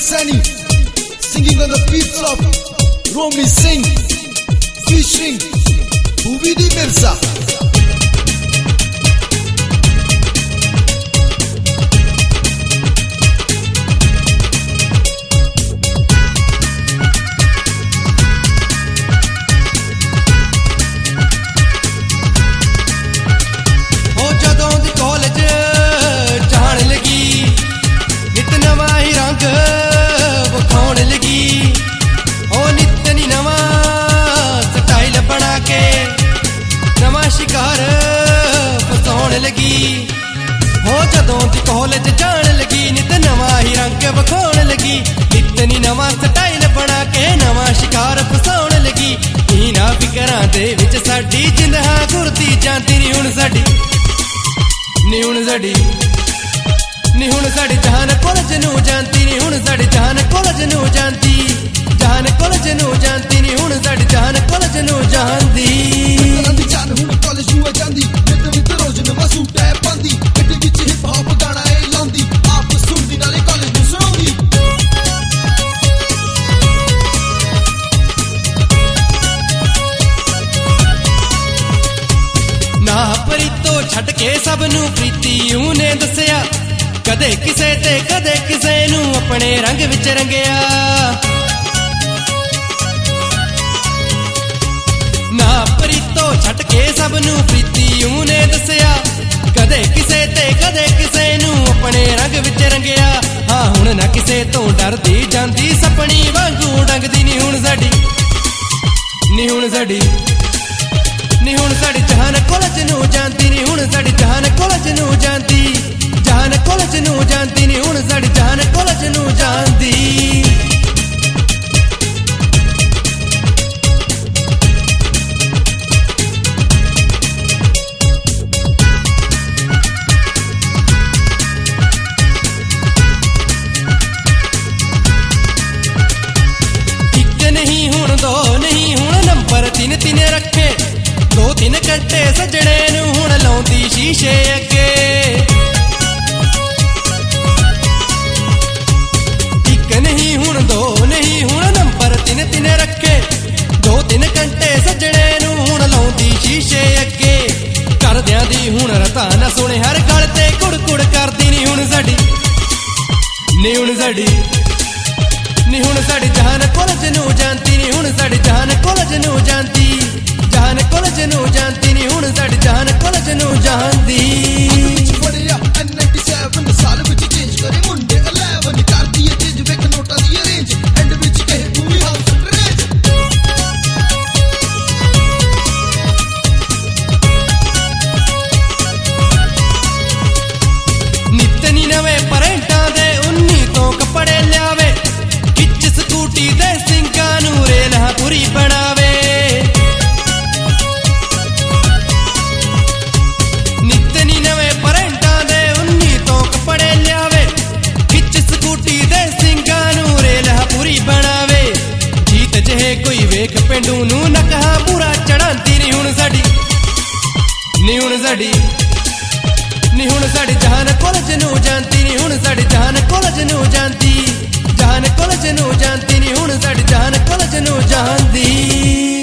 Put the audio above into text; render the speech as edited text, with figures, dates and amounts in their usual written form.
Sani, singing on the beats of Romi Singh, featuring Bhuvidi Mirza. हो जदों दी college जान लगी नित नवा ही रंग विखाउण लगी इतनी नवा स्टाइल बना के नवा शिकार फसाउण लगी इना फिकरां दे विच साडी जिंद हां घुरदी जांदी नी हुण साडी जहान कॉलेज नूं जानदी नी हुण साडी जहान कॉलेज नूं जानदी जहान कॉलेज नूं जानदी नी हुण साडी जहान कॉलेज नूं जानदी जान हुण कॉलेज नूं जानदी नित रोज नवा सूट है पांदी गड्डी विच हिप हॉप गाना ए लाउंदी आप सुणदी नाले कॉलेज नूं सुणाउंदी ना प्रीतो छड़ के सब नूं प्रीति ऊने दसिया कदे किसे ते कदे किसे नूं अपने रंग विच रंगिया ना प्रीतो छड़ के सब नूं प्रीति ऊने दसिया कदे किसे ते कदे किसे नूं अपने रंग विच रंगिया हाँ हुण ना किसे तो डरदी जांदी सपनी वांगू डंगदी नी हुण साडी जहान कॉलेज नूं जानदी नी हुण साडी जहान कॉलेज नूं जानदी जहान कॉलेज नूं जानदी नी हुण साडी जहान कॉलेज नूं जानदी तीन तीन रखे दो तीन घंटे सजने नूं हुण लाउंदी शीशे अगे एक नहीं हुण दो नहीं हुण नंबर तीन तीन रखे दो तीन घंटे सजने नूं हुण लाउंदी शीशे अगे करदियां दी हुण रता ना सुणे हर गल ते कुड़ कुड़ करदी नी हुण साडी जहान कॉलेज नूं जानदी नी हुण साडी जहान कॉलेज नूं जानदी जहान कॉलेज नूं जानदी नी हुण साडी जहान कॉलेज नूं जानदी बढ़िया 97 साल विच चेंज करे मुंडे 11 करदी ए चेंज वेख नोटा दी रेंज एंड विच कहे पूरी हाउस रेंज नित नी नवे परेंटां दे 19 तो कपड़े लियावे स्कूटी दे सिंगां नूं रेल पूरी बनावे नित नी नवे परेंटां दे 19 तो कपड़े लियावे खिच स्कूटी दे सिंगां नूं रेल पूरी बनावे जीत जहे कोई वेख पेंडू नूं नकहा पूरा चढ़ांदी नी हुण साडी जहान कॉलेज नूं जानदी नी हुण साडी जहान कॉलेज नूं जानदी जहान कॉलेज नूं जानदी नी हुण साडी जहान कॉलेज नूं जानदी